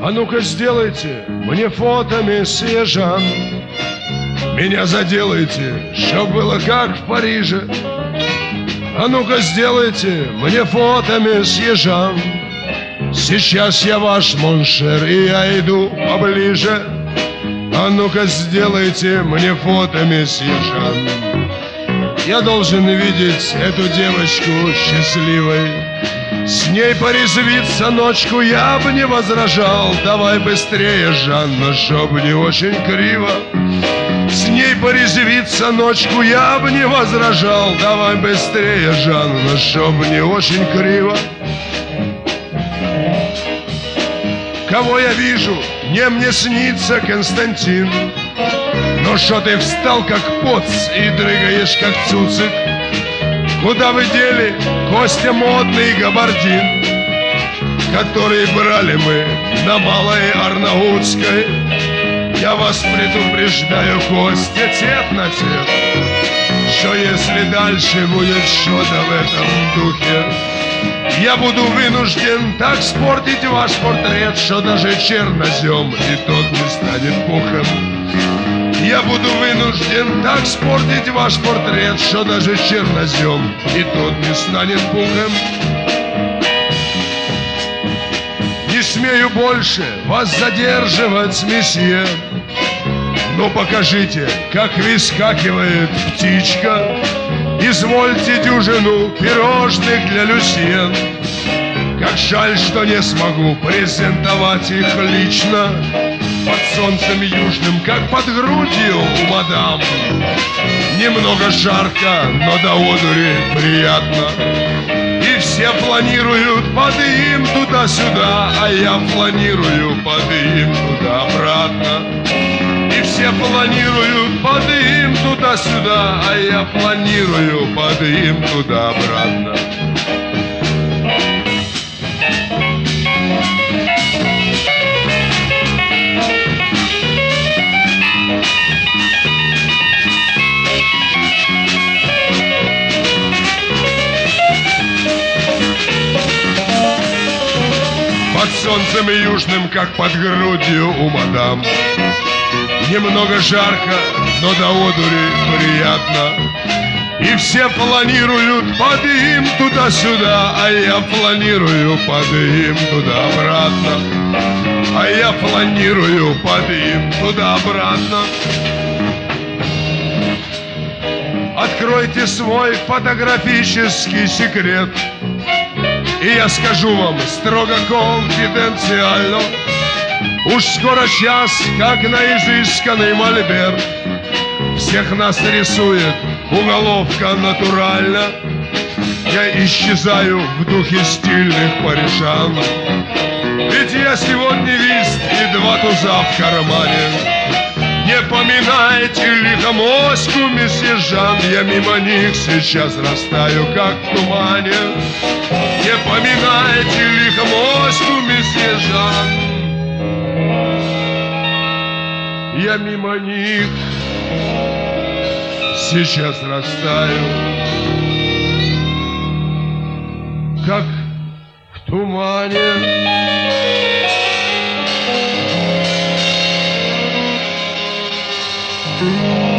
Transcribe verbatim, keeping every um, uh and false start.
А ну-ка сделайте мне фото, месье Жан. Меня заделайте, чтоб было как в Париже. А ну-ка сделайте мне фото, месье Жан. Сейчас я ваш моншер, и я иду поближе. А ну-ка сделайте мне фото, месье Жан. Я должен видеть эту девочку счастливой. С ней порезвиться ночку я бы не возражал. Давай быстрее, Жанна, чтоб не очень криво. С ней порезвиться ночку я бы не возражал. Давай быстрее, Жанна, чтоб не очень криво. Кого я вижу? Не мне снится Константин. Но шо ты встал как поц и дрыгаешь как цуцик? Куда вы дели Костя модный габардин, который брали мы на Малой Арнаутской? Я вас предупреждаю, Костя, тет на тет, что если дальше будет что-то в этом духе, я буду вынужден так спортить ваш портрет, что даже чернозем и тот не станет пухом. Я буду вынужден так спортить ваш портрет, что даже чернозем и тот не станет пухом. Не смею больше вас задерживать, месье, но покажите, как выскакивает птичка. Извольте дюжину пирожных для люсьен. Как жаль, что не смогу презентовать их лично под солнцем южным, как под грудью у мадам. Немного жарко, но до одури приятно. И все планируют подъем туда-сюда, а я планирую подъем туда-обратно. И все планируют подъем туда-сюда, а я планирую подъем туда-обратно. Под солнцем южным, как под грудью у мадам. Немного жарко, но до одури приятно. И все планируют подъем туда-сюда, а я планирую подъем туда-обратно. А я планирую подъем туда-обратно. Откройте свой фотографический секрет, и я скажу вам строго конфиденциально: уж скоро час, как на изысканный мольберт, всех нас рисует уголовка натурально. Я исчезаю в духе стильных парижан, ведь я сегодня вист и два туза в кармане. Не поминайте лихомоську, месье Жан, я мимо них сейчас растаю, как в тумане. Не поминайте лихомоську, месье Жан, я мимо них сейчас растаю, как в тумане. Thank you.